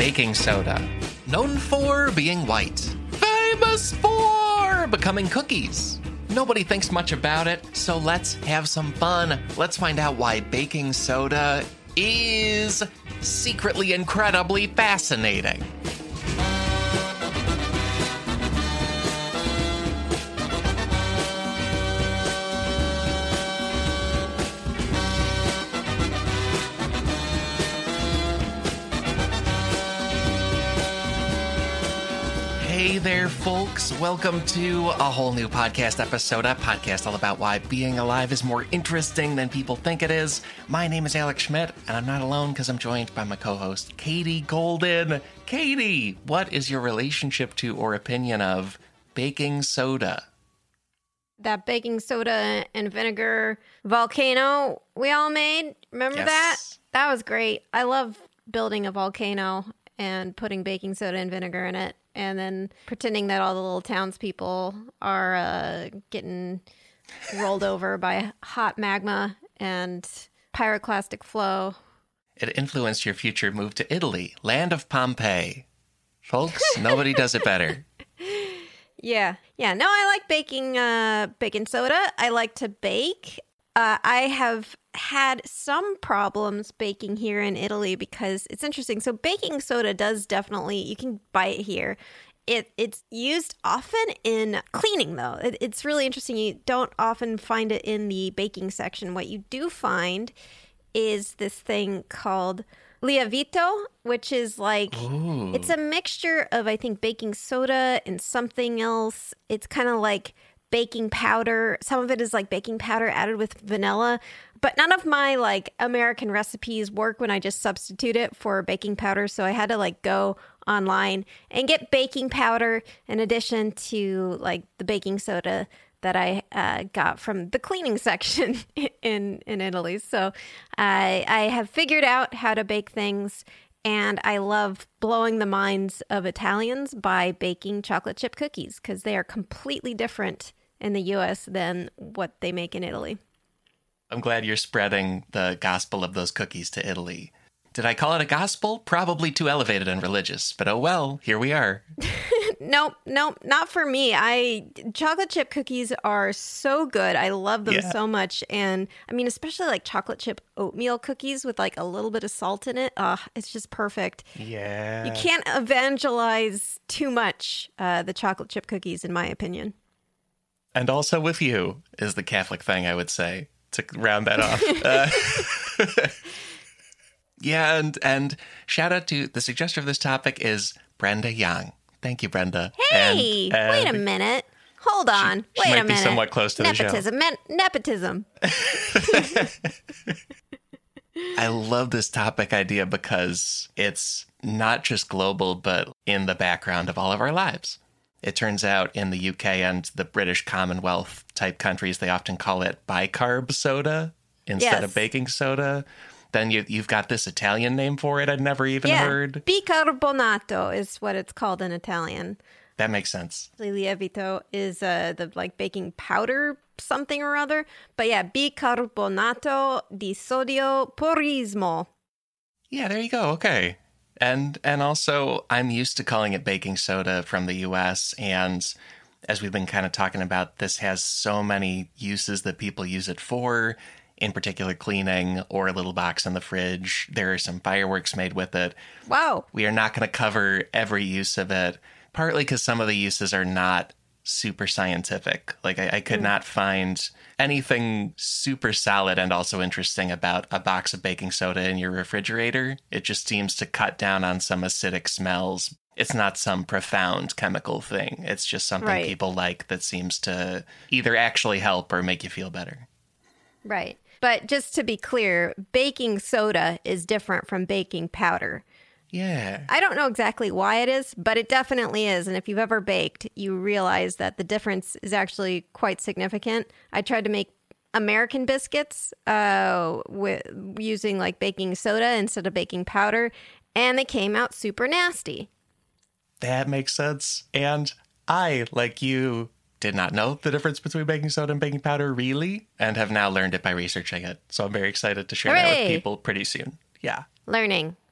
baking soda. Known for being white. Famous for becoming cookies. Nobody thinks much about it, so let's have some fun. Let's find out why baking soda is secretly incredibly fascinating. Hey there, folks. Welcome to a whole new podcast episode, a podcast all about why being alive is more interesting than people think it is. My name is Alex Schmidt, and I'm not alone because I'm joined by my co-host, Katie Golden. Katie, what is your relationship to or opinion of baking soda? That baking soda and vinegar volcano we all made. Remember that? That was great. I love building a volcano and putting baking soda and vinegar in it, and then pretending that all the little townspeople are getting rolled over by hot magma and pyroclastic flow. It influenced your future move to Italy, land of Pompeii. Folks, nobody does it better. Yeah. No, I like baking soda. I like to bake. I have had some problems baking here in Italy because it's interesting. So baking soda does definitely, you can buy it here. It's used often in cleaning, though. It's really interesting. You don't often find it in the baking section. What you do find is this thing called lievito, which is like, it's a mixture of, I think, baking soda and something else. It's kind of like baking powder. Some of it is like baking powder added with vanilla, but none of my like American recipes work when I just substitute it for baking powder. So I had to like go online and get baking powder in addition to like the baking soda that I got from the cleaning section in Italy. So I have figured out how to bake things, and I love blowing the minds of Italians by baking chocolate chip cookies because they are completely different in the U.S. than what they make in Italy. I'm glad you're spreading the gospel of those cookies to Italy. Did I call it a gospel? Probably too elevated and religious, but oh well, here we are. Nope, not for me. Chocolate chip cookies are so good. I love them so much. And I mean, especially like chocolate chip oatmeal cookies with like a little bit of salt in it. It's just perfect. Yeah. You can't evangelize too much the chocolate chip cookies, in my opinion. And also with you is the Catholic thing, I would say, to round that off. Yeah, and shout out to the suggester of this topic is Brenda Young. Thank you, Brenda. Hey, wait a minute. Hold on. She wait might a minute. Be somewhat close to Nepotism. the show. Nepotism. I love this topic idea because it's not just global, but in the background of all of our lives. It turns out in the UK and the British Commonwealth type countries, they often call it bicarb soda instead of baking soda. Then you've got this Italian name for it I'd never even heard. Bicarbonato is what it's called in Italian. That makes sense. Lievito is the like baking powder something or other. But yeah, bicarbonato di sodio purismo. Yeah, there you go. Okay. And also, I'm used to calling it baking soda from the U.S., and as we've been kind of talking about, this has so many uses that people use it for, in particular cleaning or a little box in the fridge. There are some fireworks made with it. Wow. We are not going to cover every use of it, partly because some of the uses are not super scientific. Like I could not find anything super solid and also interesting about a box of baking soda in your refrigerator. It just seems to cut down on some acidic smells. It's not some profound chemical thing. It's just something people like that seems to either actually help or make you feel better. Right. But just to be clear, baking soda is different from baking powder. Yeah. I don't know exactly why it is, but it definitely is. And if you've ever baked, you realize that the difference is actually quite significant. I tried to make American biscuits using like baking soda instead of baking powder, and they came out super nasty. That makes sense. And I, like you, did not know the difference between baking soda and baking powder, really, and have now learned it by researching it. So I'm very excited to share that with people pretty soon. Yeah. Learning.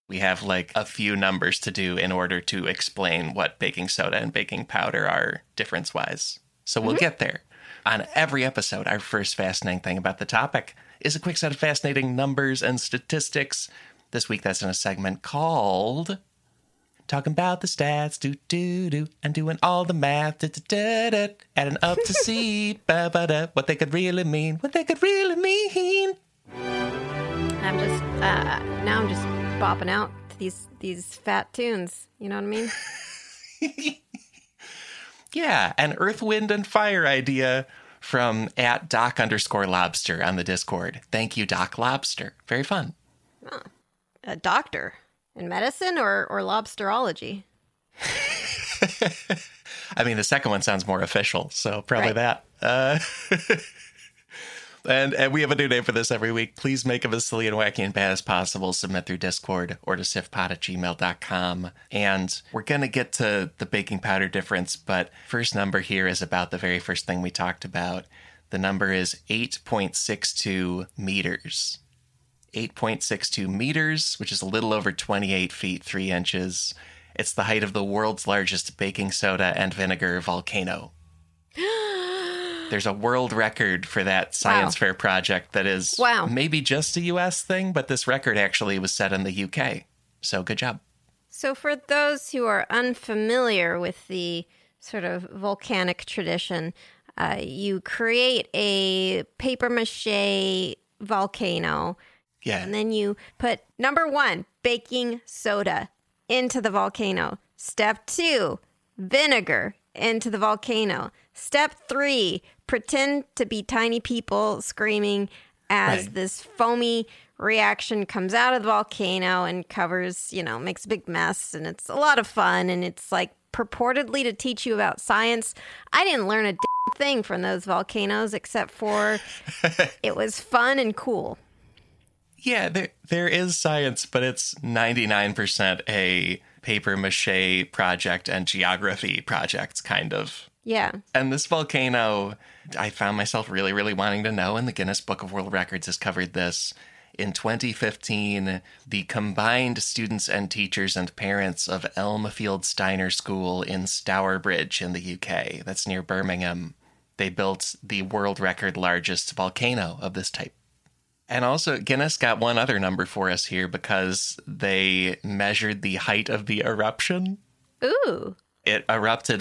We have like a few numbers to do in order to explain what baking soda and baking powder are difference-wise. So we'll get there. On every episode, our first fascinating thing about the topic is a quick set of fascinating numbers and statistics. This week, that's in a segment called Talking About the Stats, do-do-do, and doing all the math, da-da-da-da, adding up to see ba-ba-da, what they could really mean, what they could really mean. I'm just, now I'm just bopping out to these fat tunes. You know what I mean? Yeah, an Earth, Wind, and Fire idea from @Doc_Lobster on the Discord. Thank you, Doc Lobster. Very fun. Oh, a doctor in medicine or lobsterology? I mean, the second one sounds more official, so probably that. And we have a new name for this every week. Please make them as silly and wacky and bad as possible. Submit through Discord or to sifpod@gmail.com. And we're going to get to the baking powder difference, but first number here is about the very first thing we talked about. The number is 8.62 meters. 8.62 meters, which is a little over 28 feet, 3 inches. It's the height of the world's largest baking soda and vinegar volcano. There's a world record for that science fair project that is maybe just a U.S. thing, but this record actually was set in the U.K. So good job. So for those who are unfamiliar with the sort of volcanic tradition, you create a papier-mâché volcano. Yeah. And then you put, number 1, baking soda into the volcano. Step 2, vinegar into the volcano. Step 3, pretend to be tiny people screaming as this foamy reaction comes out of the volcano and covers, makes a big mess. And it's a lot of fun. And it's like purportedly to teach you about science. I didn't learn a thing from those volcanoes except for it was fun and cool. Yeah, there is science, but it's 99% a papier-mâché project and geography projects, kind of. Yeah. And this volcano, I found myself really, really wanting to know, and the Guinness Book of World Records has covered this. In 2015, the combined students and teachers and parents of Elmfield Steiner School in Stourbridge in the UK, that's near Birmingham, they built the world record largest volcano of this type. And also, Guinness got one other number for us here because they measured the height of the eruption. Ooh. It erupted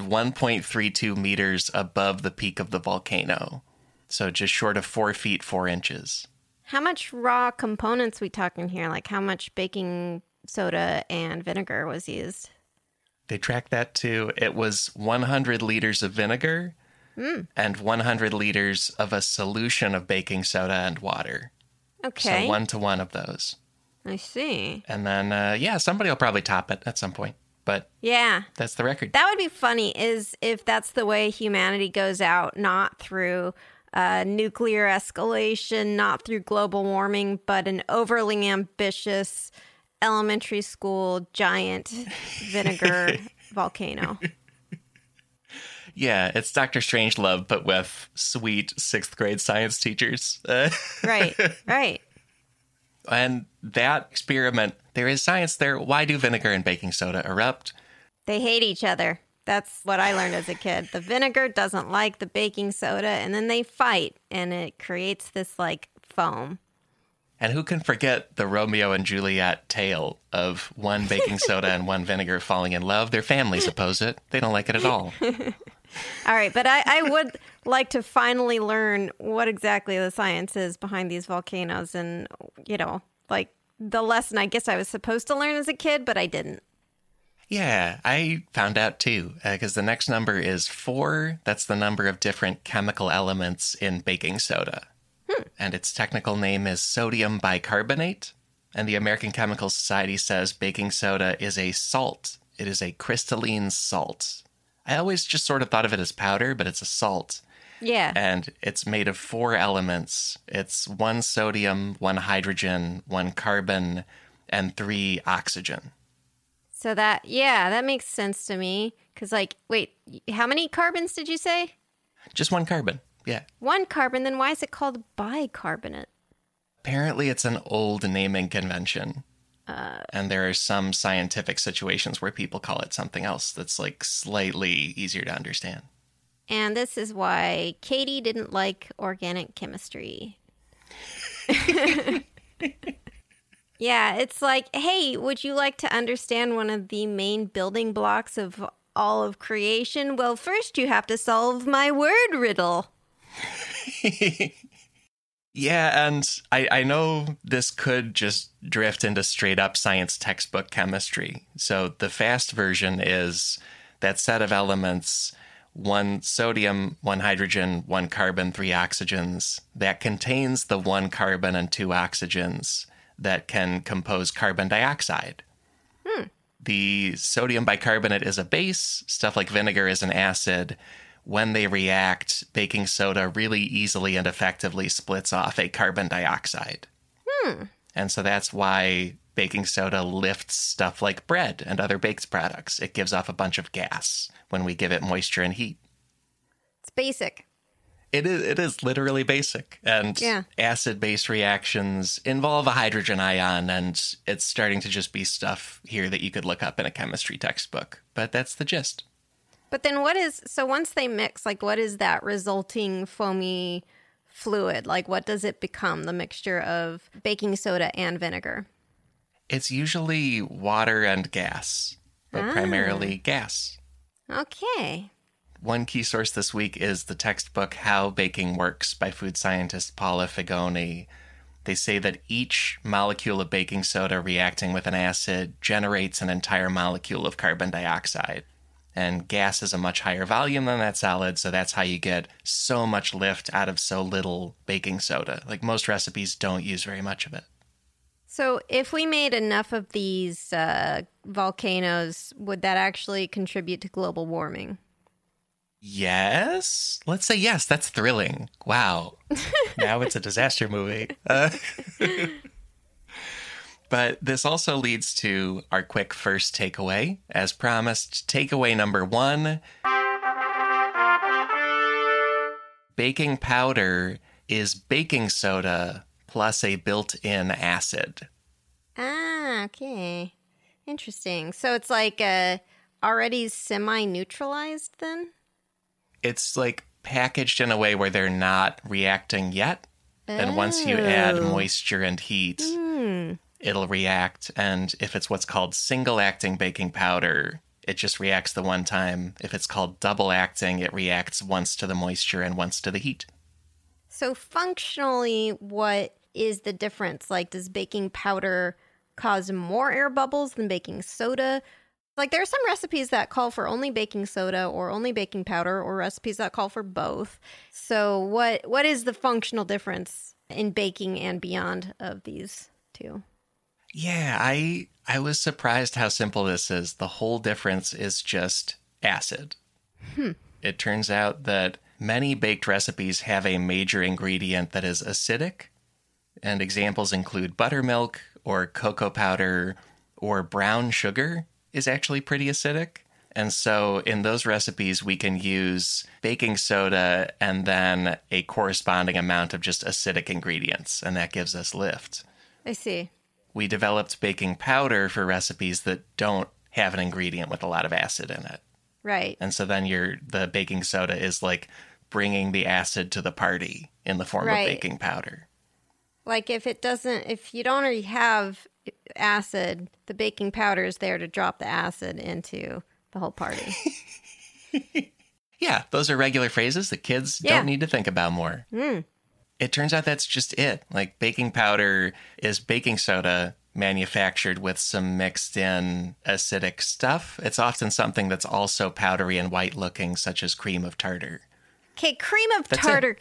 1.32 meters above the peak of the volcano. So just short of 4 feet, 4 inches. How much raw components we talking here? Like how much baking soda and vinegar was used? They tracked that too. It was 100 liters of vinegar and 100 liters of a solution of baking soda and water. Okay. So 1 to 1 of those. I see. And then, somebody will probably top it at some point. But yeah, that's the record. That would be funny is if that's the way humanity goes out, not through nuclear escalation, not through global warming, but an overly ambitious elementary school giant vinegar volcano. Yeah, it's Dr. Strangelove, but with sweet 6th grade science teachers. Right. And that experiment, there is science there. Why do vinegar and baking soda erupt? They hate each other. That's what I learned as a kid. The vinegar doesn't like the baking soda, and then they fight, and it creates this, foam. And who can forget the Romeo and Juliet tale of one baking soda and one vinegar falling in love? Their families oppose it. They don't like it at all. All right, but I would like to finally learn what exactly the science is behind these volcanoes and, the lesson I guess I was supposed to learn as a kid, but I didn't. Yeah, I found out too, because the next number is 4. That's the number of different chemical elements in baking soda. And its technical name is sodium bicarbonate. And the American Chemical Society says baking soda is a salt. It is a crystalline salt. I always just sort of thought of it as powder, but it's a salt. Yeah. And it's made of 4 elements. It's 1 sodium, 1 hydrogen, 1 carbon, and 3 oxygen. So that makes sense to me. Because, wait, how many carbons did you say? Just 1 carbon, yeah. 1 carbon, then why is it called bicarbonate? Apparently it's an old naming convention. And there are some scientific situations where people call it something else that's like slightly easier to understand. And this is why Katie didn't like organic chemistry. Yeah, it's like, hey, would you like to understand one of the main building blocks of all of creation? Well, first you have to solve my word riddle. Yeah, and I know this could just drift into straight up science textbook chemistry. So the fast version is that set of elements, 1 sodium, 1 hydrogen, 1 carbon, 3 oxygens, that contains the 1 carbon and 2 oxygens that can compose carbon dioxide. The sodium bicarbonate is a base. Stuff like vinegar is an acid. When they react, baking soda really easily and effectively splits off a carbon dioxide. And so that's why baking soda lifts stuff like bread and other baked products. It gives off a bunch of gas when we give it moisture and heat. It's basic. It is literally basic. And acid-base reactions involve a hydrogen ion, and it's starting to just be stuff here that you could look up in a chemistry textbook. But that's the gist. But then once they mix, like what is that resulting foamy fluid? Like what does it become, the mixture of baking soda and vinegar? It's usually water and gas, but primarily gas. Okay. One key source this week is the textbook How Baking Works by food scientist Paula Figoni. They say that each molecule of baking soda reacting with an acid generates an entire molecule of carbon dioxide. And gas is a much higher volume than that solid, so that's how you get so much lift out of so little baking soda. Like most recipes don't use very much of it. So if we made enough of these volcanoes, would that actually contribute to global warming? Yes. Let's say yes. That's thrilling. Wow. Now it's a disaster movie. But this also leads to our quick first takeaway. As promised, takeaway number 1. Baking powder is baking soda plus a built-in acid. Ah, okay. Interesting. So it's like already semi-neutralized then? It's like packaged in a way where they're not reacting yet. And once you add moisture and heat, it'll react. And if it's what's called single-acting baking powder, it just reacts the one time. If it's called double-acting, it reacts once to the moisture and once to the heat. So functionally, what is the difference? Like, does baking powder cause more air bubbles than baking soda? Like, there are some recipes that call for only baking soda or only baking powder, or recipes that call for both. So what is the functional difference in baking and beyond of these two? Yeah, I was surprised how simple this is. The whole difference is just acid. It turns out that many baked recipes have a major ingredient that is acidic, and examples include buttermilk or cocoa powder or brown sugar is actually pretty acidic. And so in those recipes, we can use baking soda and then a corresponding amount of just acidic ingredients, and that gives us lift. I see. We developed baking powder for recipes that don't have an ingredient with a lot of acid in it. Right. And so then the baking soda is like bringing the acid to the party in the form of baking powder. Like if you don't already have acid, the baking powder is there to drop the acid into the whole party. Yeah, those are regular phrases that kids don't need to think about more. It turns out that's just it. Like baking powder is baking soda manufactured with some mixed in acidic stuff. It's often something that's also powdery and white looking, such as cream of tartar. Okay, cream of tartar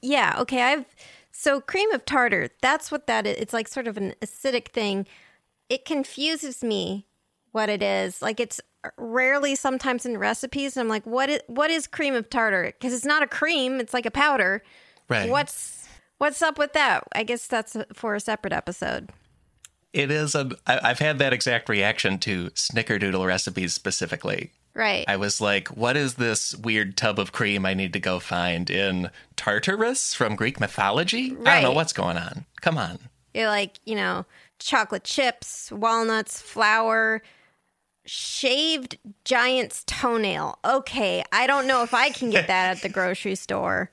So cream of tartar, that's what that is. It's like sort of an acidic thing. It confuses me what it is. Like it's rarely sometimes in recipes. And I'm like, what is cream of tartar? Because it's not a cream. It's like a powder. Right. What's up with that? I guess that's for a separate episode. It is. I've had that exact reaction to snickerdoodle recipes specifically. Right. I was like, what is this weird tub of cream I need to go find in Tartarus from Greek mythology? Right. I don't know what's going on. Come on. You're like, chocolate chips, walnuts, flour, shaved giant's toenail. Okay, I don't know if I can get that at the grocery store.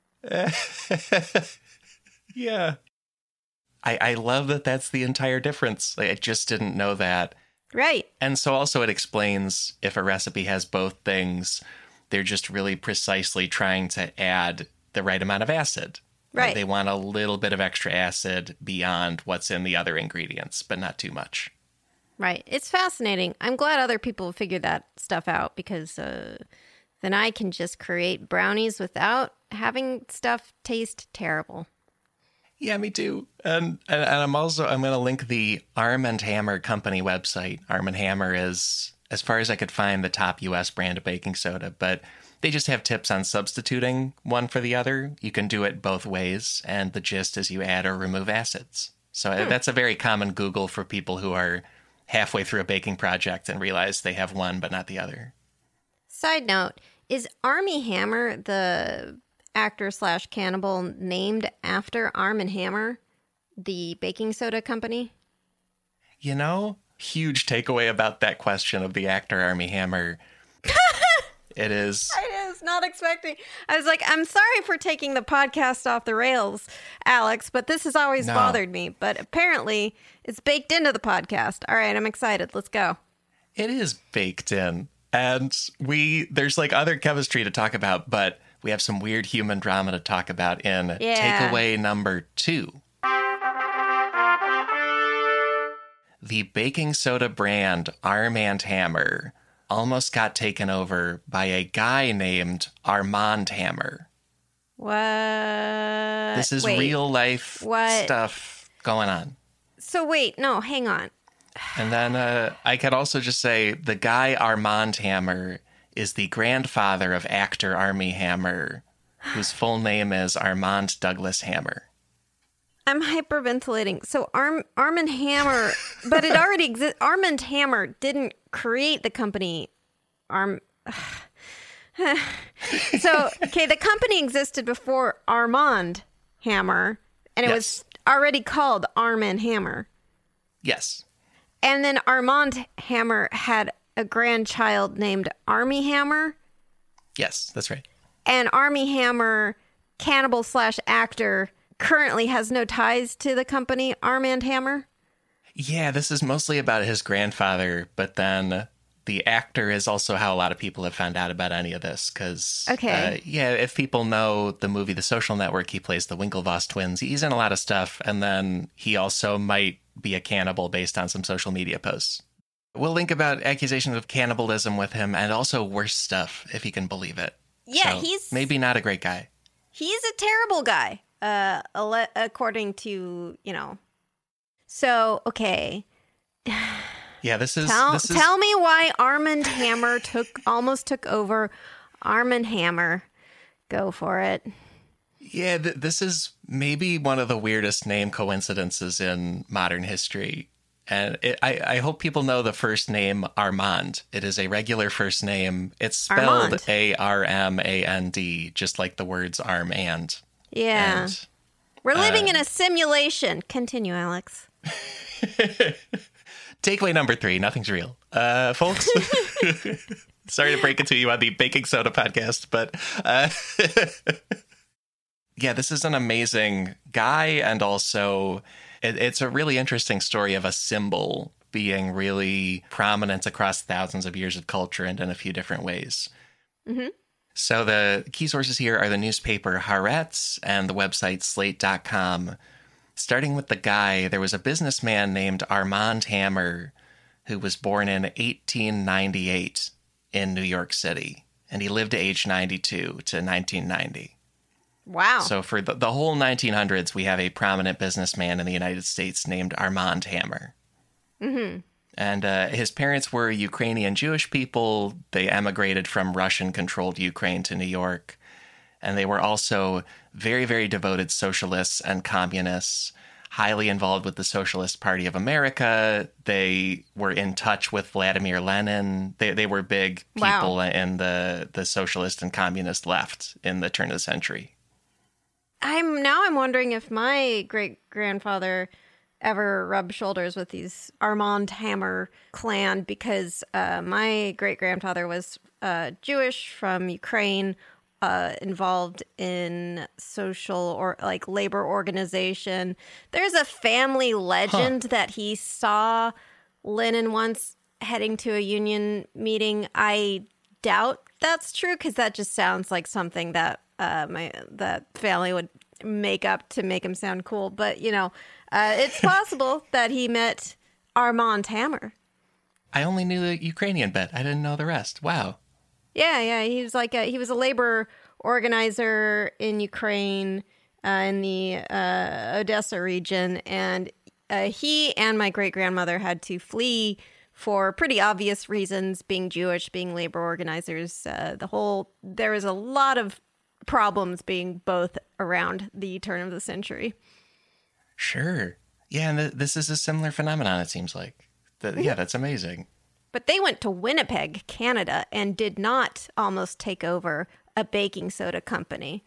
Yeah. I love that that's the entire difference. Like, I just didn't know that. Right. And so also it explains if a recipe has both things, they're just really precisely trying to add the right amount of acid. Right. They want a little bit of extra acid beyond what's in the other ingredients, but not too much. Right. It's fascinating. I'm glad other people figured that stuff out because then I can just create brownies without having stuff taste terrible. Yeah, me too. And I'm going to link the Arm & Hammer company website. Arm & Hammer is, as far as I could find, the top U.S. brand of baking soda, but they just have tips on substituting one for the other. You can do it both ways, and the gist is you add or remove acids. So that's a very common Google for people who are halfway through a baking project and realize they have one but not the other. Side note, is Armie Hammer the actor/cannibal named after Arm & Hammer, the baking soda company? You know, huge takeaway about that question of the actor Armie Hammer. It is. I was not expecting. I was like, I'm sorry for taking the podcast off the rails, Alex, but this has always bothered me. But apparently it's baked into the podcast. All right, I'm excited. Let's go. It is baked in. And there's like other chemistry to talk about, but we have some weird human drama to talk about in takeaway number 2. The baking soda brand Arm & Hammer almost got taken over by a guy named Armand Hammer. What? This is real life stuff going on. So wait, no, hang on. And then I could also just say the guy Armand Hammer is the grandfather of actor Armie Hammer, whose full name is Armand Douglas Hammer. I'm hyperventilating. So Arm & Hammer, but it already exists. Arm & Hammer didn't create the company. So, okay, the company existed before Armand Hammer, and it was already called Arm & Hammer. Yes. And then Armand Hammer had a grandchild named Armie Hammer. Yes, that's right. And Armie Hammer, cannibal/actor, currently has no ties to the company Arm & Hammer. Yeah, this is mostly about his grandfather, but then the actor is also how a lot of people have found out about any of this. Because, if people know the movie The Social Network, he plays the Winklevoss twins. He's in a lot of stuff, and then he also might be a cannibal based on some social media posts. We'll link about accusations of cannibalism with him and also worse stuff, if you can believe it. Yeah, so, he's... maybe not a great guy. He's a terrible guy, according to, So, okay. Yeah, this is... Tell me why Arm & Hammer almost took over Arm & Hammer. Go for it. Yeah, this is maybe one of the weirdest name coincidences in modern history. And I hope people know the first name Armand. It is a regular first name. It's spelled Armand, just like the words arm and. Yeah. And, we're living in a simulation. Continue, Alex. Takeaway number 3, nothing's real. Folks, sorry to break it to you on the Baking Soda podcast, but yeah, this is an amazing guy, and also it's a really interesting story of a symbol being really prominent across thousands of years of culture and in a few different ways. Mm-hmm. So the key sources here are the newspaper Haaretz and the website slate.com. Starting with the guy, there was a businessman named Armand Hammer who was born in 1898 in New York City, and he lived to age 92 to 1990. Wow. So for the whole 1900s, we have a prominent businessman in the United States named Armand Hammer. Mm-hmm. And his parents were Ukrainian Jewish people. They emigrated from Russian-controlled Ukraine to New York. And they were also very, very devoted socialists and communists, highly involved with the Socialist Party of America. They were in touch with Vladimir Lenin. They were big people in the socialist and communist left in the turn of the century. I'm wondering if my great-grandfather ever rub shoulders with these Armand Hammer clan because my great-grandfather was Jewish from Ukraine, involved in social or like labor organization. There's a family legend that he saw Lenin once heading to a union meeting. I doubt that's true because that just sounds like something that that family would make up to make him sound cool. But, it's possible that he met Armand Hammer. I only knew the Ukrainian bit. I didn't know the rest. Wow. Yeah. He was he was a labor organizer in Ukraine, in the Odessa region. And he and my great-grandmother had to flee for pretty obvious reasons, being Jewish, being labor organizers. There was a lot of problems being both around the turn of the century. Sure. Yeah, and this is a similar phenomenon, it seems like. Yeah, that's amazing. But they went to Winnipeg, Canada, and did not almost take over a baking soda company.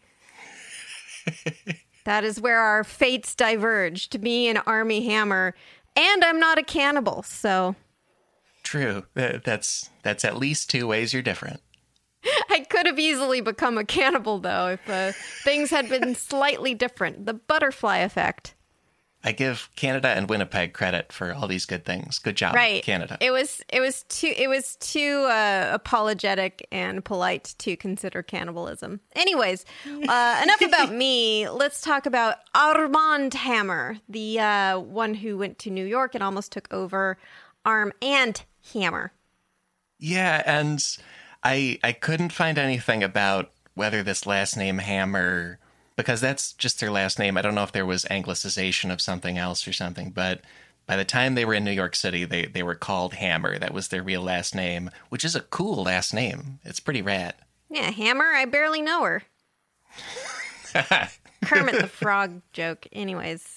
That is where our fates diverged, me and Armie Hammer, and I'm not a cannibal, so... True. That's at least 2 ways you're different. I could have easily become a cannibal, though, if things had been slightly different. The butterfly effect. I give Canada and Winnipeg credit for all these good things. Good job, right. Canada. It was too apologetic and polite to consider cannibalism. Anyways, enough about me. Let's talk about Armand Hammer, the one who went to New York and almost took over Arm and Hammer. Yeah, and I couldn't find anything about whether this last name Hammer, because that's just their last name. I don't know if there was anglicization of something else or something, but by the time they were in New York City, they were called Hammer. That was their real last name, which is a cool last name. It's pretty rad. Yeah, Hammer, I barely know her. Kermit the Frog joke. Anyways.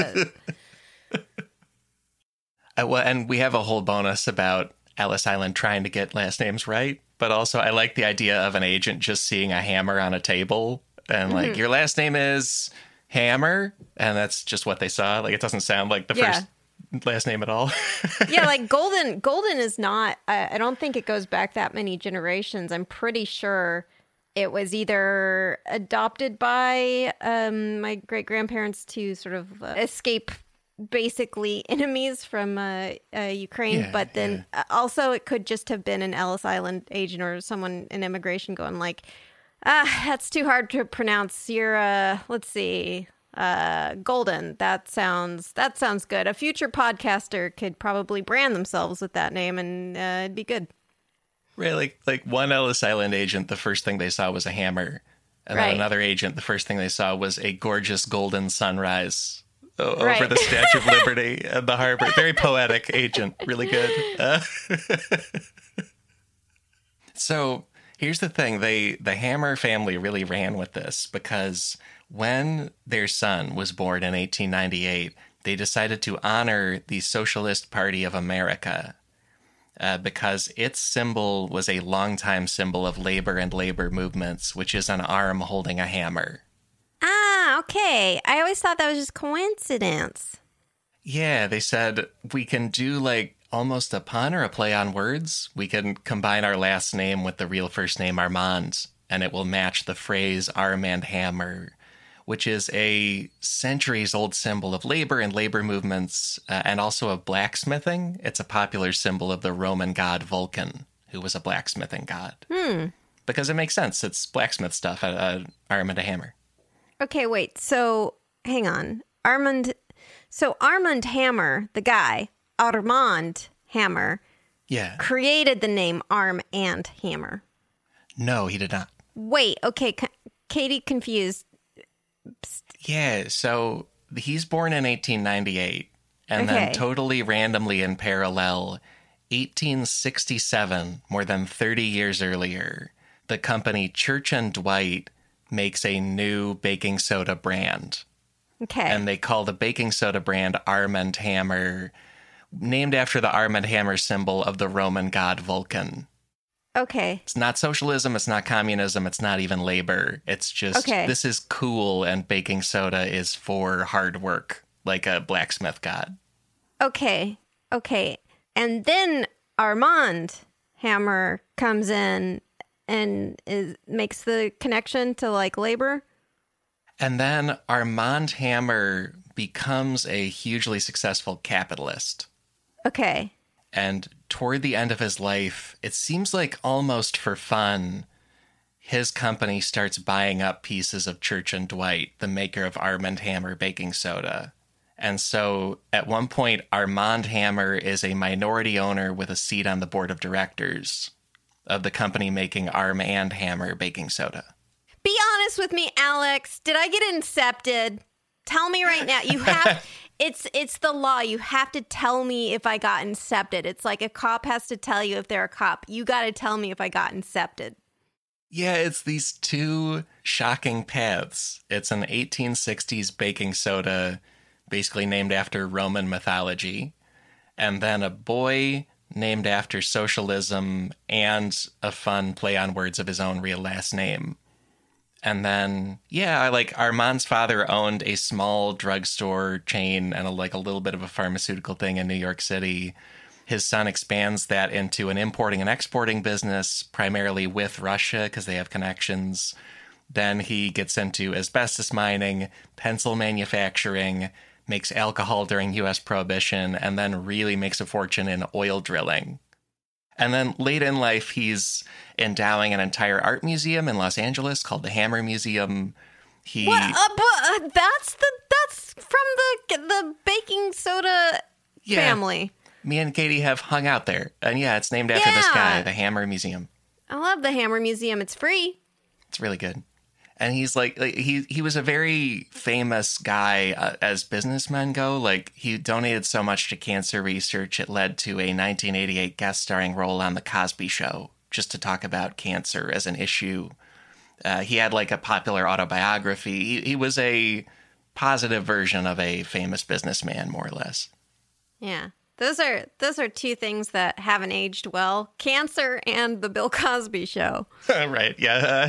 Well, and we have a whole bonus about Ellis Island trying to get last names right, but also I like the idea of an agent just seeing a hammer on a table and like, your last name is Hammer, and that's just what they saw. Like, it doesn't sound like the first last name at all. Yeah, like Golden is not, I don't think it goes back that many generations. I'm pretty sure it was either adopted by my great-grandparents to sort of escape basically enemies from Ukraine, but then also it could just have been an Ellis Island agent or someone in immigration going like, that's too hard to pronounce. You're let's see, Golden. That sounds good. A future podcaster could probably brand themselves with that name, and it'd be good. Really, like one Ellis Island agent, the first thing they saw was a hammer, and then another agent, the first thing they saw was a gorgeous golden sunrise over the Statue of Liberty and the harbor. Very poetic agent, really good. So here's the thing: the Hammer family really ran with this because when their son was born in 1898, they decided to honor the Socialist Party of America. Because its symbol was a longtime symbol of labor and labor movements, which is an arm holding a hammer. Ah, okay. I always thought that was just coincidence. Yeah, they said we can do like almost a pun or a play on words. We can combine our last name with the real first name Armand, and it will match the phrase arm and hammer, which is a centuries-old symbol of labor and labor movements, and also of blacksmithing. It's a popular symbol of the Roman god Vulcan, who was a blacksmithing god. Because it makes sense. It's blacksmith stuff, an arm and a hammer. Okay, wait. So, hang on. Armand Hammer, the guy, Armand Hammer, created the name Arm and Hammer. No, he did not. Wait, okay. Katie confused. Yeah, so he's born in 1898, and then totally randomly in parallel, 1867, more than 30 years earlier, the company Church & Dwight makes a new baking soda brand. Okay. And they call the baking soda brand Arm & Hammer, named after the Arm & Hammer symbol of the Roman god Vulcan. Okay. It's not socialism, it's not communism, it's not even labor. It's just, this is cool, and baking soda is for hard work. like a blacksmith god. Okay. And then Armand Hammer comes in and makes the connection to like labor. And then Armand Hammer becomes a hugely successful capitalist. Okay. And toward the end of his life, it seems like almost for fun, his company starts buying up pieces of Church and Dwight, the maker of Armand Hammer baking soda. And so at one point, Armand Hammer is a minority owner with a seat on the board of directors of the company making Arm and Hammer baking soda. Be honest with me, Alex. Did I get incepted? Tell me right now. You have it's the law. You have to tell me if I got incepted. It's like a cop has to tell you if they're a cop. You got to tell me if I got incepted. Yeah, it's these two shocking paths. It's an 1860s baking soda basically named after Roman mythology, and then a boy named after socialism and a fun play on words of his own real last name. And then, yeah, like Armand's father owned a small drugstore chain and a little bit of a pharmaceutical thing in New York City. His son expands that into an importing and exporting business, primarily with Russia because they have connections. Then he gets into asbestos mining, pencil manufacturing, makes alcohol during U.S. Prohibition, and then really makes a fortune in oil drilling. And then late in life, he's endowing an entire art museum in Los Angeles called the Hammer Museum. That's from the baking soda family. Me and Katie have hung out there. And yeah, it's named after this guy, the Hammer Museum. I love the Hammer Museum. It's free. It's really good. And he's he was a very famous guy as businessmen go. Like, he donated so much to cancer research, it led to a 1988 guest starring role on The Cosby Show, just to talk about cancer as an issue. He had like a popular autobiography. He was a positive version of a famous businessman, more or less. Yeah. Those are two things that haven't aged well. Cancer and the Bill Cosby Show. Right, yeah.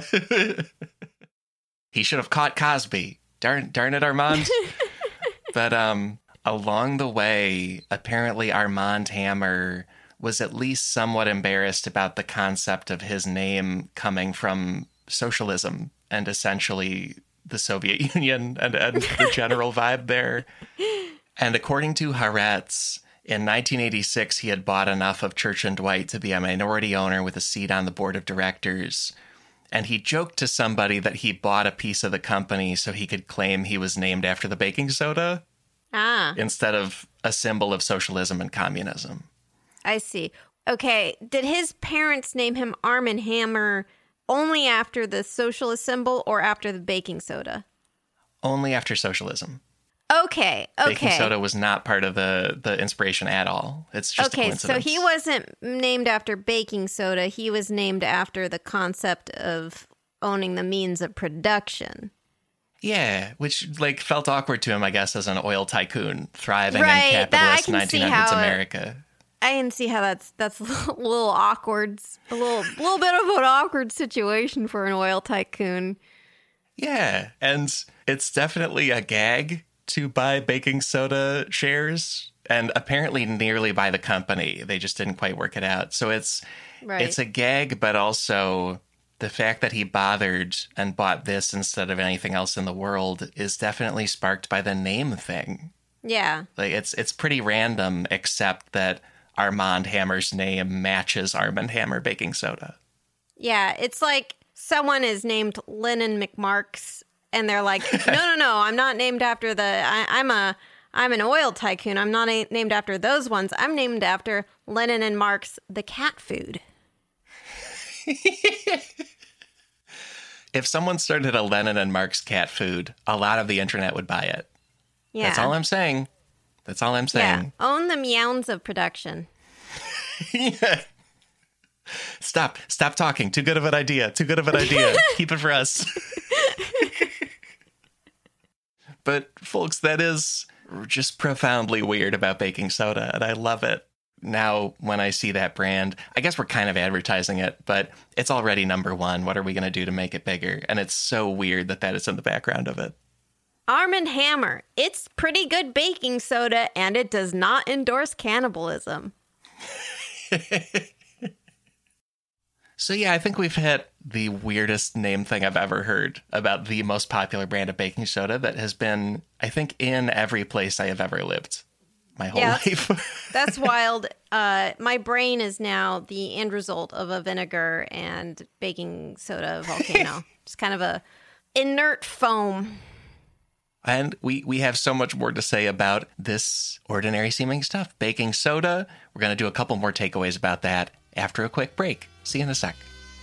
He should have caught Cosby. Darn it, Armand. But along the way, apparently Armand Hammer was at least somewhat embarrassed about the concept of his name coming from socialism and essentially the Soviet Union and the general vibe there. And according to Haaretz, in 1986, he had bought enough of Church and Dwight to be a minority owner with a seat on the board of directors. And he joked to somebody that he bought a piece of the company so he could claim he was named after the baking soda instead of a symbol of socialism and communism. I see. Okay, did his parents name him Arm and Hammer only after the socialist symbol or after the baking soda? Only after socialism. Okay. Baking soda was not part of the inspiration at all. It's just a coincidence. So he wasn't named after baking soda. He was named after the concept of owning the means of production. Yeah, which felt awkward to him, I guess, as an oil tycoon thriving in capitalist 1900s America. I can see how that's a little awkward, a little bit of an awkward situation for an oil tycoon. Yeah, and it's definitely a gag to buy baking soda shares, and apparently nearly by the company. They just didn't quite work it out. So it's a gag, but also the fact that he bothered and bought this instead of anything else in the world is definitely sparked by the name thing. Yeah. It's pretty random, except that Armand Hammer's name matches Armand Hammer baking soda. Yeah, it's like someone is named Lennon McMarks, and they're like, no, I'm not named after I'm an oil tycoon. I'm not named after those ones. I'm named after Lennon and Marx, the cat food. If someone started a Lennon and Marx cat food, a lot of the internet would buy it. Yeah. That's all I'm saying. Yeah. Own the meows of production. Yeah. Stop talking. Too good of an idea. Keep it for us. But folks, that is just profoundly weird about baking soda, and I love it. Now, when I see that brand, I guess we're kind of advertising it, but it's already number one. What are we going to do to make it bigger? And it's so weird that is in the background of it. Arm & Hammer. It's pretty good baking soda, and it does not endorse cannibalism. So yeah, I think we've hit the weirdest name thing I've ever heard about the most popular brand of baking soda that has been, I think, in every place I have ever lived my whole life. That's wild. My brain is now the end result of a vinegar and baking soda volcano. Just kind of a inert foam. And we have so much more to say about this ordinary seeming stuff. Baking soda. We're going to do a couple more takeaways about that after a quick break. See you in a sec.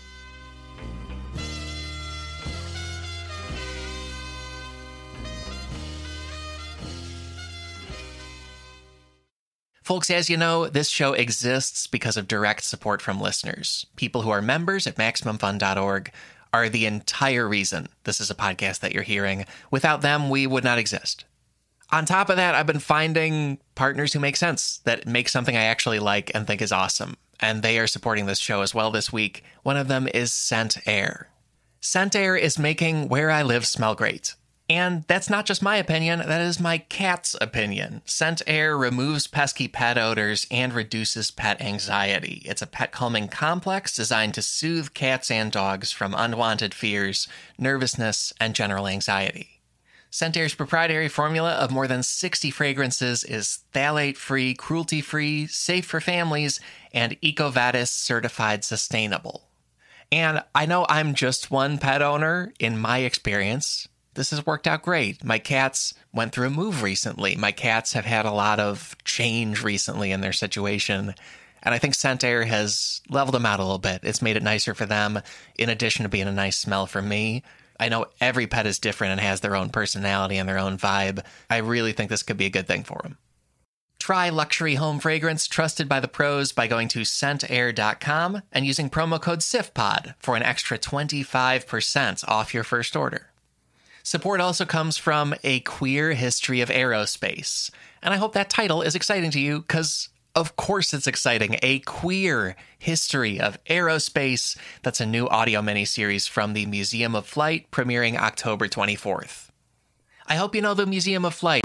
Folks, as you know, this show exists because of direct support from listeners. People who are members at MaximumFun.org are the entire reason this is a podcast that you're hearing. Without them, we would not exist. On top of that, I've been finding partners who make sense, that make something I actually like and think is awesome. And they are supporting this show as well this week. One of them is Scent Air. Scent Air is making where I live smell great. And that's not just my opinion, that is my cat's opinion. Scent Air removes pesky pet odors and reduces pet anxiety. It's a pet calming complex designed to soothe cats and dogs from unwanted fears, nervousness, and general anxiety. Scent Air's proprietary formula of more than 60 fragrances is phthalate-free, cruelty-free, safe for families, and EcoVadis certified sustainable. And I know I'm just one pet owner. In my experience, this has worked out great. My cats went through a move recently. My cats have had a lot of change recently in their situation. And I think Scent Air has leveled them out a little bit. It's made it nicer for them, in addition to being a nice smell for me. I know every pet is different and has their own personality and their own vibe. I really think this could be a good thing for them. Try luxury home fragrance trusted by the pros by going to scentair.com and using promo code SIFPOD for an extra 25% off your first order. Support also comes from A Queer History of Aerospace. And I hope that title is exciting to you, because of course it's exciting. A Queer History of Aerospace. That's a new audio miniseries from the Museum of Flight, premiering October 24th. I hope you know the Museum of Flight.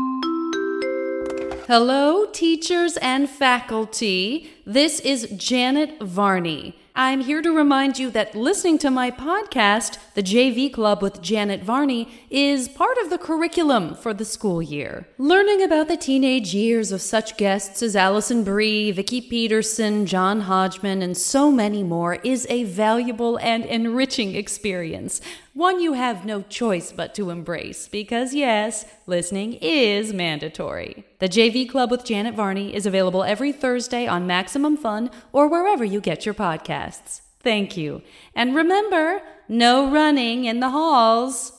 Hello, teachers and faculty. This is Janet Varney. I'm here to remind you that listening to my podcast, The JV Club with Janet Varney, is part of the curriculum for the school year. Learning about the teenage years of such guests as Allison Brie, Vicki Peterson, John Hodgman, and so many more is a valuable and enriching experience. One you have no choice but to embrace because, yes, listening is mandatory. The JV Club with Janet Varney is available every Thursday on Maximum Fun or wherever you get your podcasts. Thank you. And remember, no running in the halls.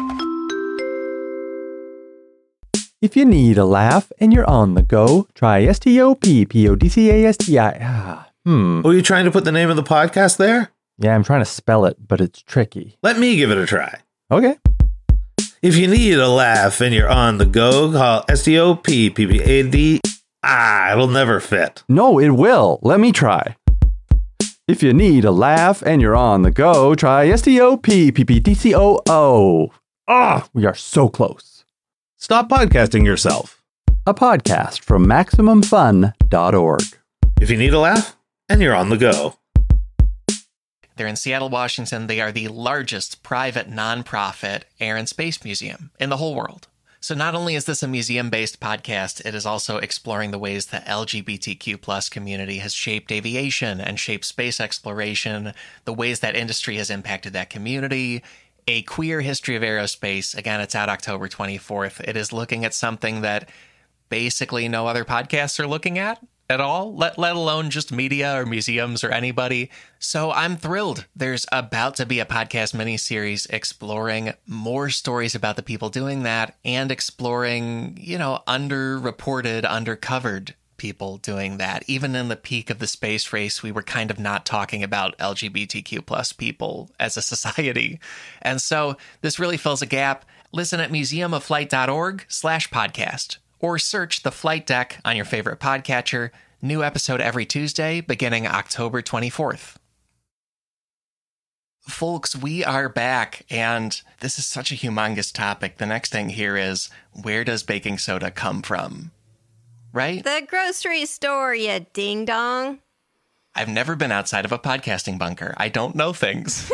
If you need a laugh and you're on the go, try STOPPODCASTI. Were you trying to put the name of the podcast there? Yeah, I'm trying to spell it, but it's tricky. Let me give it a try. Okay. If you need a laugh and you're on the go, call STOPPPAD. It'll never fit. No, it will. Let me try. If you need a laugh and you're on the go, try STOPPPDCOO. We are so close. Stop podcasting yourself. A podcast from MaximumFun.org. If you need a laugh and you're on the go. They're in Seattle, Washington. They are the largest private nonprofit air and space museum in the whole world. So not only is this a museum-based podcast, it is also exploring the ways the LGBTQ+ community has shaped aviation and shaped space exploration, the ways that industry has impacted that community. A Queer History of Aerospace. Again, it's out October 24th. It is looking at something that basically no other podcasts are looking at all, let alone just media or museums or anybody. So I'm thrilled. There's about to be a podcast miniseries exploring more stories about the people doing that and exploring, underreported, undercovered people doing that. Even in the peak of the space race, we were kind of not talking about LGBTQ+ people as a society. And so this really fills a gap. Listen at museumofflight.org/podcast. Or search The Flight Deck on your favorite podcatcher. New episode every Tuesday, beginning October 24th. Folks, we are back, and this is such a humongous topic. The next thing here is, where does baking soda come from? Right? The grocery store, you ding-dong. I've never been outside of a podcasting bunker. I don't know things.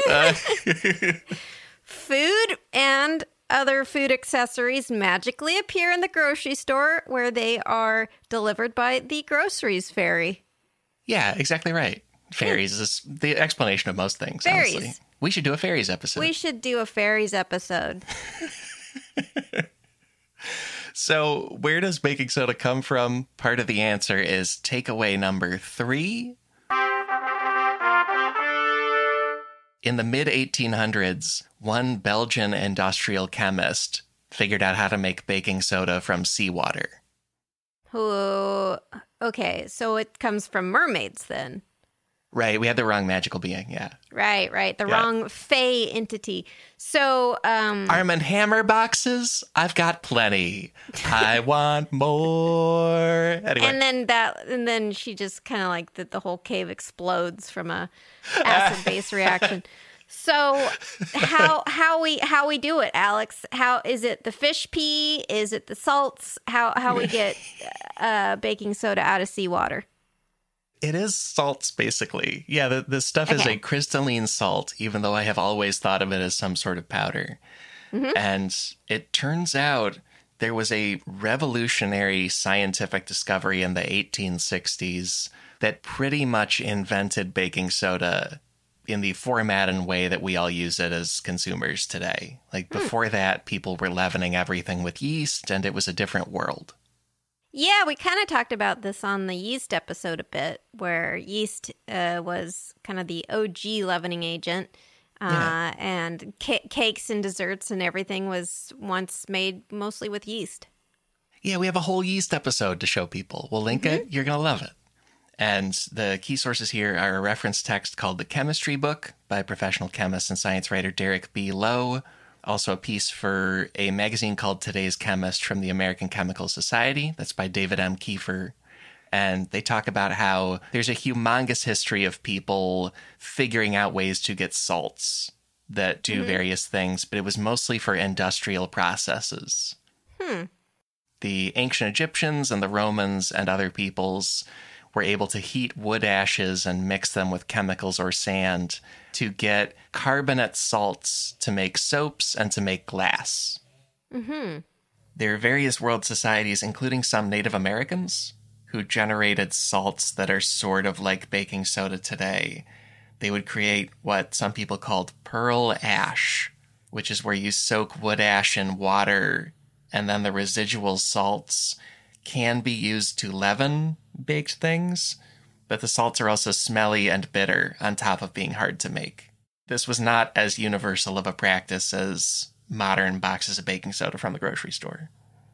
Food and other food accessories magically appear in the grocery store where they are delivered by the groceries fairy. Yeah, exactly right. Fairies is the explanation of most things, Fairies. honestly. We should do a fairies episode. We should do a fairies episode. So, where does baking soda come from? Part of the answer is takeaway number 3. In the mid-1800s, one Belgian industrial chemist figured out how to make baking soda from seawater. Oh, okay, so it comes from mermaids then. Right, we had the wrong magical being, yeah. Right. The wrong fae entity. So, Arm & Hammer boxes? I've got plenty. I want more. Anyway. and then she just kind of like the whole cave explodes from a acid base reaction. So how we do it, Alex? How is it? The fish pee? Is it the salts? How we get baking soda out of seawater? It is salts, basically. Yeah, the stuff is a crystalline salt, even though I have always thought of it as some sort of powder. Mm-hmm. And it turns out there was a revolutionary scientific discovery in the 1860s that pretty much invented baking soda in the format and way that we all use it as consumers today. Like, before that, people were leavening everything with yeast, and it was a different world. Yeah, we kind of talked about this on the yeast episode a bit, where yeast was kind of the OG leavening agent, and cakes and desserts and everything was once made mostly with yeast. Yeah, we have a whole yeast episode to show people. We'll link it. You're going to love it. And the key sources here are a reference text called The Chemistry Book by professional chemist and science writer Derek B. Lowe. Also a piece for a magazine called Today's Chemist from the American Chemical Society. That's by David M. Kiefer. And they talk about how there's a humongous history of people figuring out ways to get salts that do various things, but it was mostly for industrial processes. The ancient Egyptians and the Romans and other peoples were able to heat wood ashes and mix them with chemicals or sand to get carbonate salts to make soaps and to make glass. There are various world societies, including some Native Americans, who generated salts that are sort of like baking soda today. They would create what some people called pearl ash, which is where you soak wood ash in water, and then the residual salts can be used to leaven baked things, but the salts are also smelly and bitter on top of being hard to make. This was not as universal of a practice as modern boxes of baking soda from the grocery store.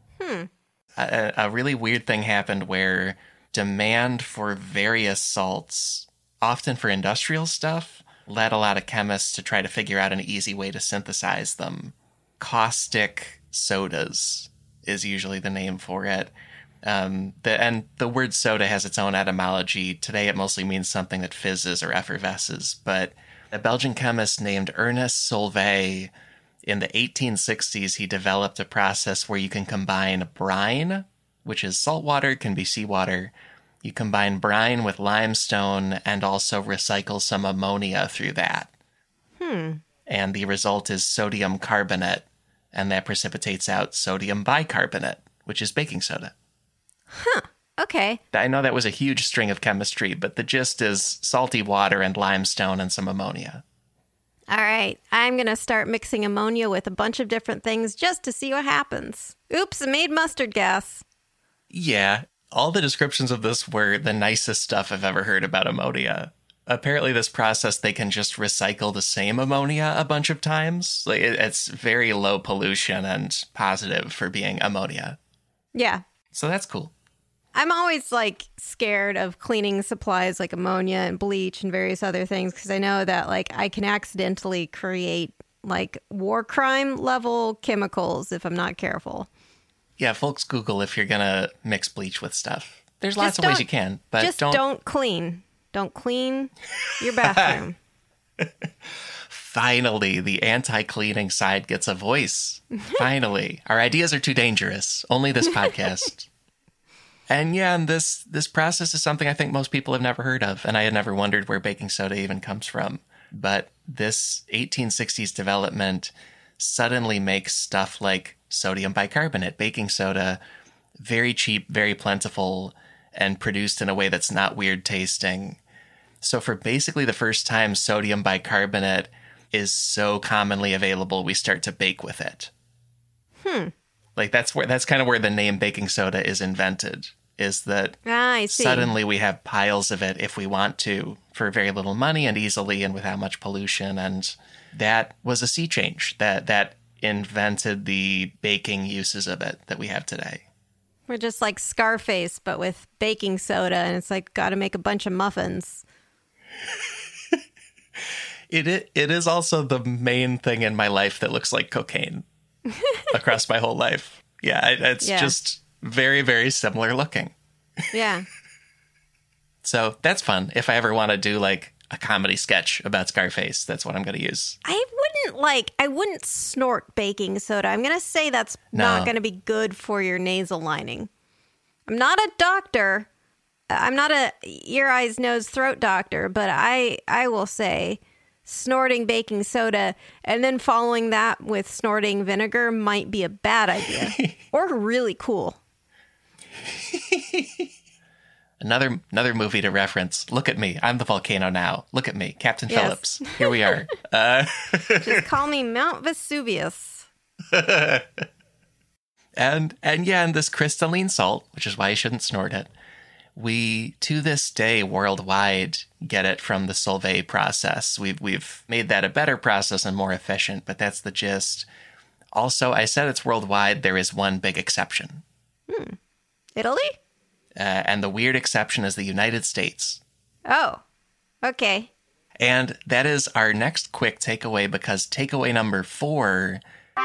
A really weird thing happened where demand for various salts, often for industrial stuff, led a lot of chemists to try to figure out an easy way to synthesize them. Caustic sodas is usually the name for it. And the word soda has its own etymology. Today it mostly means something that fizzes or effervesces, but a Belgian chemist named Ernest Solvay, in the 1860s, he developed a process where you can combine brine, which is salt water, can be seawater. You combine brine with limestone and also recycle some ammonia through that. And the result is sodium carbonate, and that precipitates out sodium bicarbonate, which is baking soda. Okay. I know that was a huge string of chemistry, but the gist is salty water and limestone and some ammonia. All right. I'm going to start mixing ammonia with a bunch of different things just to see what happens. Oops, I made mustard gas. Yeah, all the descriptions of this were the nicest stuff I've ever heard about ammonia. Apparently this process, they can just recycle the same ammonia a bunch of times. Like it's very low pollution and positive for being ammonia. Yeah. So that's cool. I'm always like scared of cleaning supplies like ammonia and bleach and various other things because I know that like I can accidentally create like war crime level chemicals if I'm not careful. Yeah, folks, Google if you're going to mix bleach with stuff. There's lots of ways you can, but just don't clean. Don't clean your bathroom. Finally, the anti-cleaning side gets a voice. Finally. Our ideas are too dangerous. Only this podcast. And yeah, and this process is something I think most people have never heard of, and I had never wondered where baking soda even comes from. But this 1860s development suddenly makes stuff like sodium bicarbonate, baking soda, very cheap, very plentiful, and produced in a way that's not weird tasting. So for basically the first time, sodium bicarbonate is so commonly available, we start to bake with it. Like that's kind of where the name baking soda is invented, is that I see. Suddenly we have piles of it if we want to, for very little money and easily and without much pollution. And that was a sea change that invented the baking uses of it that we have today. We're just like Scarface, but with baking soda, and it's like, got to make a bunch of muffins. It is also the main thing in my life that looks like cocaine across my whole life. Yeah, it's just very, very similar looking. Yeah. So that's fun. If I ever want to do like a comedy sketch about Scarface, that's what I'm going to use. I wouldn't snort baking soda. I'm going to say that's not going to be good for your nasal lining. I'm not a doctor. I'm not a ear, eyes, nose, throat doctor, but I will say snorting baking soda and then following that with snorting vinegar might be a bad idea or really cool. Another movie to reference. Look at me. I'm the volcano now. Look at me. Captain Phillips. Here we are. Just call me Mount Vesuvius. And this crystalline salt, which is why you shouldn't snort it, we, to this day, worldwide, get it from the Solvay process. We've made that a better process and more efficient, but that's the gist. Also, I said it's worldwide. There is one big exception. Italy? And the weird exception is the United States. Oh, okay. And that is our next quick takeaway, because takeaway number 4...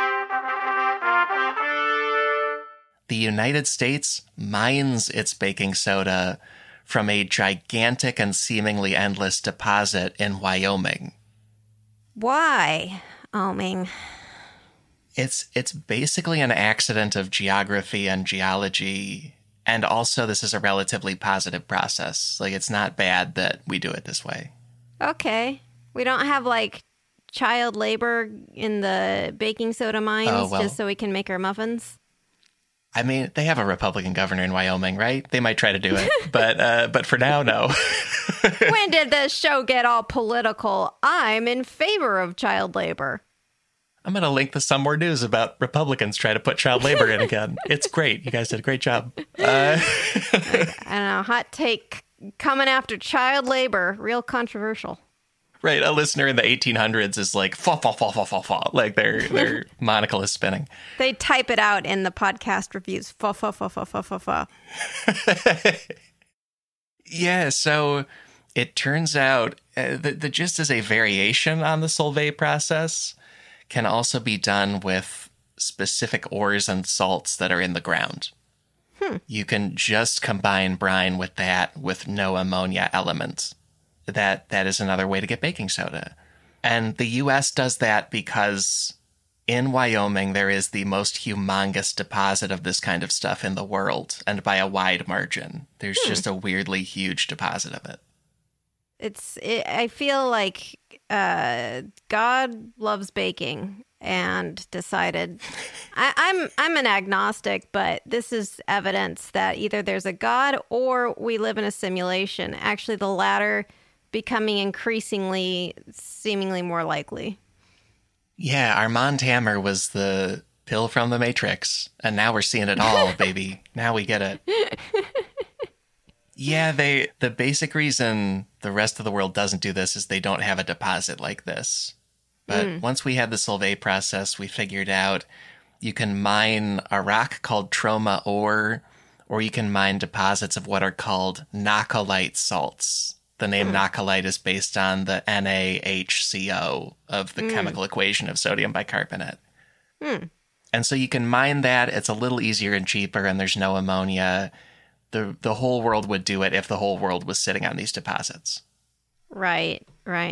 the United States mines its baking soda from a gigantic and seemingly endless deposit in Wyoming. Why, Wyoming? It's basically an accident of geography and geology, and also this is a relatively positive process. Like, it's not bad that we do it this way. Okay. We don't have, like, child labor in the baking soda mines just so we can make our muffins? I mean, they have a Republican governor in Wyoming, right? They might try to do it, but for now, no. When did this show get all political? I'm in favor of child labor. I'm going to link to some more news about Republicans trying to put child labor in again. It's great. You guys did a great job. I don't know, hot take coming after child labor. Real controversial. Right, a listener in the 1800s is like, fa, fa, fa, fa, fa, fa. Like their monocle is spinning. They type it out in the podcast reviews. Fa, fa, fa, fa, fa, fa, fa. Yeah, so it turns out the gist is a variation on the Solvay process can also be done with specific ores and salts that are in the ground. You can just combine brine with that with no ammonia elements. That is another way to get baking soda. And the U.S. does that because in Wyoming, there is the most humongous deposit of this kind of stuff in the world, and by a wide margin. There's just a weirdly huge deposit of it. I feel like God loves baking and decided I'm an agnostic, but this is evidence that either there's a God or we live in a simulation. Actually, the latter becoming increasingly, seemingly more likely. Yeah, Armand Hammer was the pill from the Matrix, and now we're seeing it all, baby. Now we get it. Yeah, the basic reason the rest of the world doesn't do this is they don't have a deposit like this. But once we had the Solvay process, we figured out you can mine a rock called troma ore, or you can mine deposits of what are called nacolite salts. The name nacolite is based on the NaHCO of the chemical equation of sodium bicarbonate. And so you can mine that. It's a little easier and cheaper, and there's no ammonia. The whole world would do it if the whole world was sitting on these deposits. Right.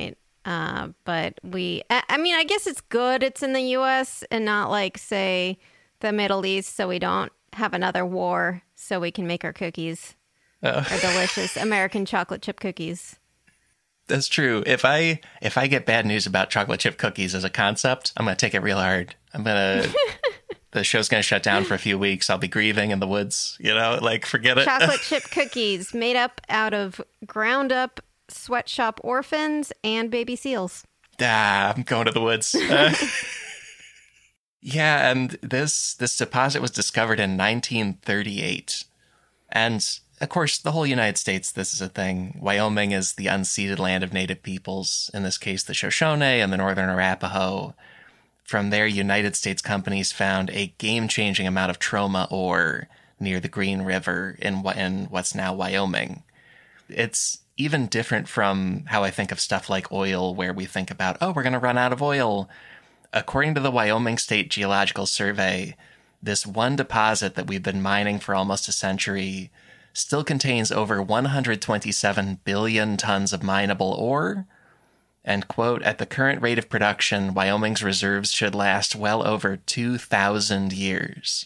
But I mean, I guess it's good it's in the U.S. and not like, say, the Middle East, so we don't have another war, so we can make our cookies. Our delicious American chocolate chip cookies. That's true. If I get bad news about chocolate chip cookies as a concept, I'm going to take it real hard. The show's going to shut down for a few weeks. I'll be grieving in the woods, like forget it. Chocolate chip cookies made up out of ground up sweatshop orphans and baby seals. I'm going to the woods. Yeah, and this deposit was discovered in 1938. And of course, the whole United States, this is a thing. Wyoming is the unceded land of Native peoples, in this case, the Shoshone and the Northern Arapaho. From there, United States companies found a game-changing amount of troma ore near the Green River in what's now Wyoming. It's even different from how I think of stuff like oil, where we think about, we're going to run out of oil. According to the Wyoming State Geological Survey, this one deposit that we've been mining for almost a century still contains over 127 billion tons of mineable ore. And, quote, at the current rate of production, Wyoming's reserves should last well over 2,000 years.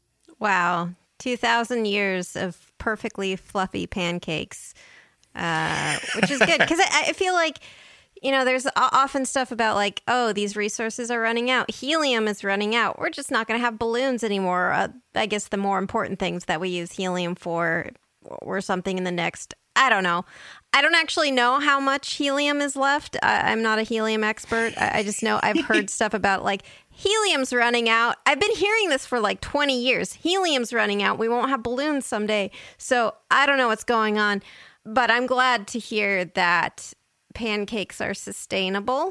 Wow. 2,000 years of perfectly fluffy pancakes, which is good. Because I feel like, there's often stuff about like, these resources are running out. Helium is running out. We're just not going to have balloons anymore. I guess the more important things that we use helium for or something in the next, I don't know. I don't actually know how much helium is left. I'm not a helium expert. I just know I've heard stuff about like helium's running out. I've been hearing this for like 20 years. Helium's running out. We won't have balloons someday. So I don't know what's going on, but I'm glad to hear that pancakes are sustainable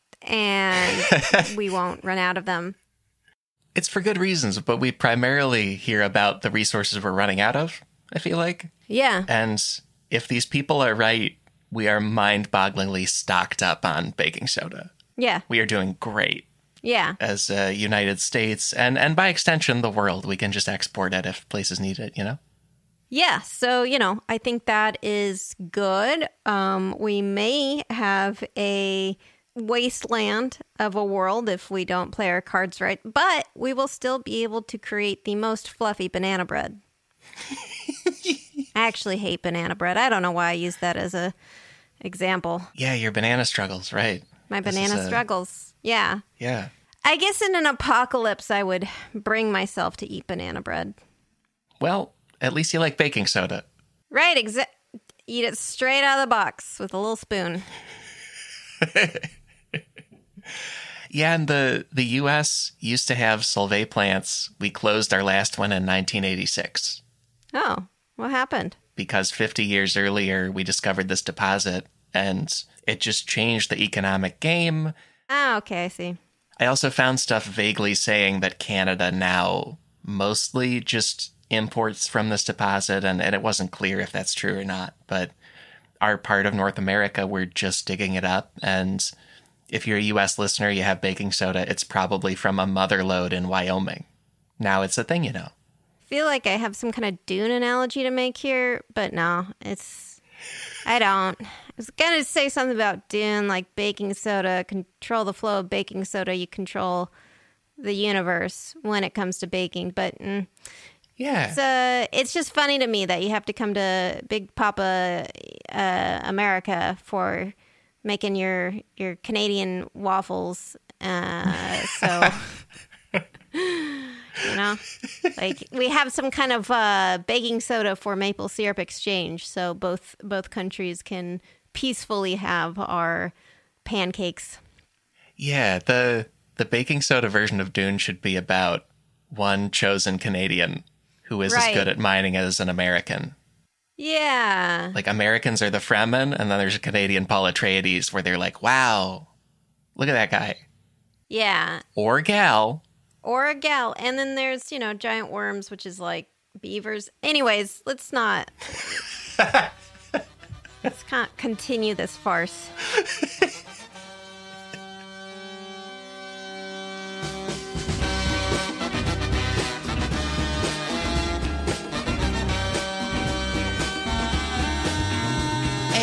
and we won't run out of them. It's for good reasons, but we primarily hear about the resources we're running out of, I feel like. Yeah. And if these people are right, we are mind-bogglingly stocked up on baking soda. Yeah. We are doing great. Yeah. As United States and by extension, the world. We can just export it if places need it, Yeah, so, I think that is good. We may have a wasteland of a world if we don't play our cards right, but we will still be able to create the most fluffy banana bread. I actually hate banana bread. I don't know why I use that as a example. Yeah, your banana struggles, right? My banana struggles. Yeah. Yeah. I guess in an apocalypse, I would bring myself to eat banana bread. Well, at least you like baking soda. Right, eat it straight out of the box with a little spoon. Yeah, and the U.S. used to have Solvay plants. We closed our last one in 1986. Oh, what happened? Because 50 years earlier, we discovered this deposit, and it just changed the economic game. Oh, okay, I see. I also found stuff vaguely saying that Canada now mostly just imports from this deposit, and it wasn't clear if that's true or not. But our part of North America, we're just digging it up, and if you're a U.S. listener, you have baking soda, it's probably from a mother lode in Wyoming. Now it's a thing, I feel like I have some kind of dune analogy to make here, but no, I don't. I was going to say something about dune, like baking soda, control the flow of baking soda, you control the universe when it comes to baking, but yeah. It's just funny to me that you have to come to Big Papa America for making your Canadian waffles. So, like we have some kind of baking soda for maple syrup exchange. So both countries can peacefully have our pancakes. Yeah, the baking soda version of Dune should be about one chosen Canadian who is as good at mining as an American. Yeah. Like Americans are the Fremen, and then there's a Canadian Paul Atreides where they're like, wow, look at that guy. Yeah. Or gal. Or a gal. And then there's, giant worms, which is like beavers. Anyways, let's not continue this farce.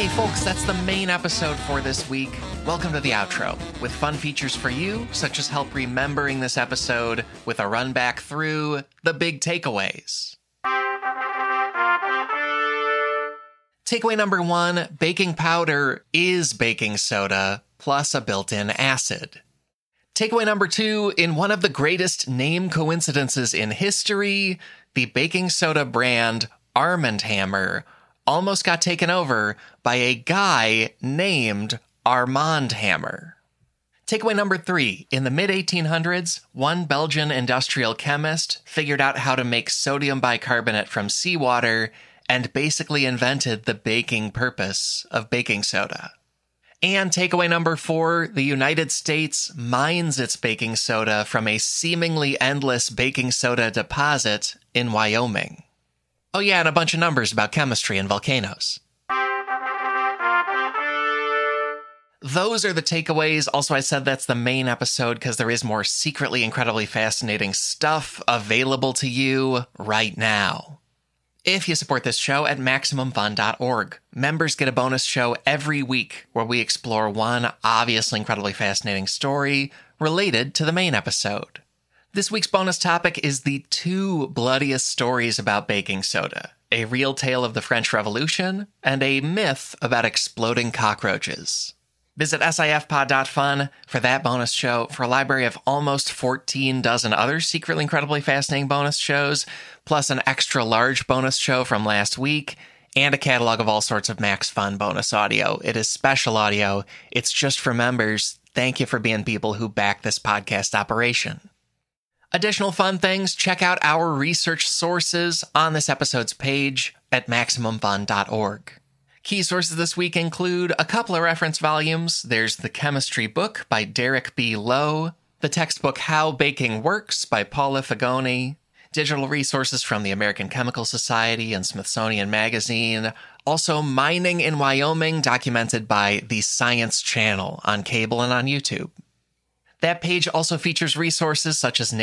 Hey folks, that's the main episode for this week. Welcome to the outro, with fun features for you, such as help remembering this episode with a run back through the big takeaways. Takeaway number 1, baking powder is baking soda, plus a built-in acid. Takeaway number 2, in one of the greatest name coincidences in history, the baking soda brand Arm & Hammer almost got taken over by a guy named Armand Hammer. Takeaway number 3, in the mid-1800s, one Belgian industrial chemist figured out how to make sodium bicarbonate from seawater and basically invented the baking purpose of baking soda. And takeaway number 4, the United States mines its baking soda from a seemingly endless baking soda deposit in Wyoming. Oh yeah, and a bunch of numbers about chemistry and volcanoes. Those are the takeaways. Also, I said that's the main episode because there is more secretly incredibly fascinating stuff available to you right now. If you support this show at MaximumFun.org, members get a bonus show every week where we explore one obviously incredibly fascinating story related to the main episode. This week's bonus topic is the 2 bloodiest stories about baking soda, a real tale of the French Revolution and a myth about exploding cockroaches. Visit sifpod.fun for that bonus show, for a library of almost 14 dozen other secretly incredibly fascinating bonus shows, plus an extra large bonus show from last week, and a catalog of all sorts of Max Fun bonus audio. It is special audio. It's just for members. Thank you for being people who back this podcast operation. Additional fun things, check out our research sources on this episode's page at MaximumFun.org. Key sources this week include a couple of reference volumes. There's The Chemistry Book by Derek B. Lowe, the textbook How Baking Works by Paula Fagoni, digital resources from the American Chemical Society and Smithsonian Magazine, also Mining in Wyoming, documented by the Science Channel on cable and on YouTube. That page also features resources such as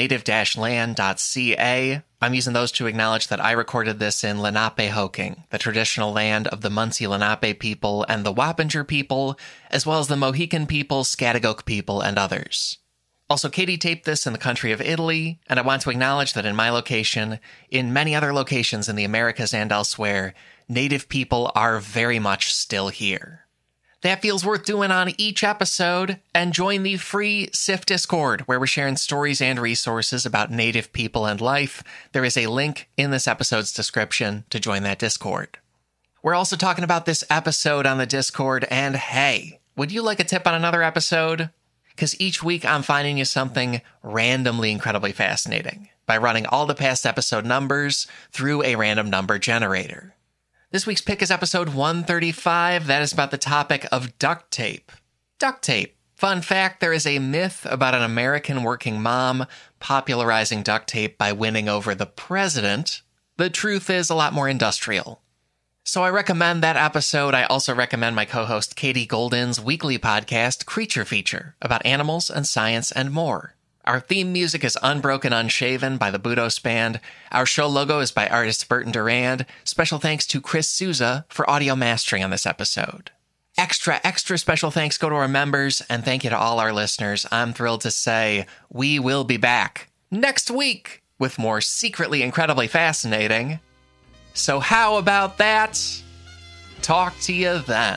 native-land.ca. I'm using those to acknowledge that I recorded this in Lenapehoking, the traditional land of the Munsee Lenape people and the Wappinger people, as well as the Mohican people, Scatagook people, and others. Also, Katie taped this in the country of Italy, and I want to acknowledge that in my location, in many other locations in the Americas and elsewhere, Native people are very much still here. That feels worth doing on each episode, and join the free SIF Discord, where we're sharing stories and resources about Native people and life. There is a link in this episode's description to join that Discord. We're also talking about this episode on the Discord, and hey, would you like a tip on another episode? Because each week I'm finding you something randomly incredibly fascinating by running all the past episode numbers through a random number generator. This week's pick is episode 135. That is about the topic of duct tape. Duct tape. Fun fact, there is a myth about an American working mom popularizing duct tape by winning over the president. The truth is a lot more industrial. So I recommend that episode. I also recommend my co-host Katie Golden's weekly podcast, Creature Feature, about animals and science and more. Our theme music is Unbroken Unshaven by the Budos Band. Our show logo is by artist Burton Durand. Special thanks to Chris Souza for audio mastering on this episode. Extra special thanks go to our members, and thank you to all our listeners. I'm thrilled to say we will be back next week with more secretly incredibly fascinating. So how about that? Talk to you then.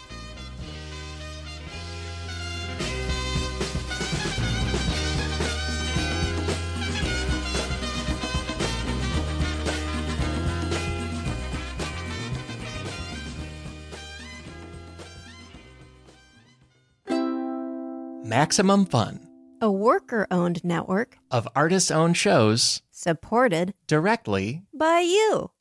Maximum Fun, A worker-owned network of artist-owned shows supported directly by you.